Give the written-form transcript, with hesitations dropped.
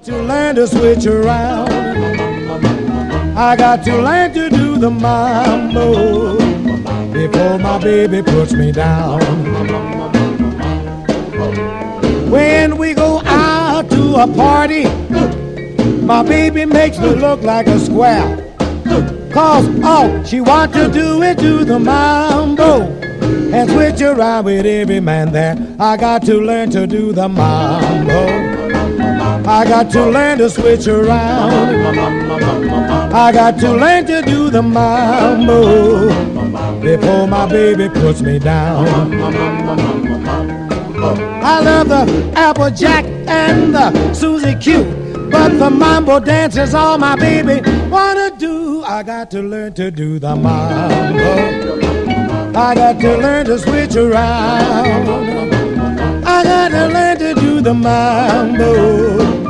To learn to switch around, I got to learn to do the mambo before my baby puts me down. When we go out to a party, my baby makes me look like a square. 'Cause all she wants to do is do the mambo and switch around with every man there. I got to learn to do the mambo. I got to learn to switch around. I got to learn to do the mambo before my baby puts me down. I love the Applejack and the Susie Q, but the mambo dance is all my baby wanna do. I got to learn to do the mambo. I got to learn to switch around. I got to learn to do the mambo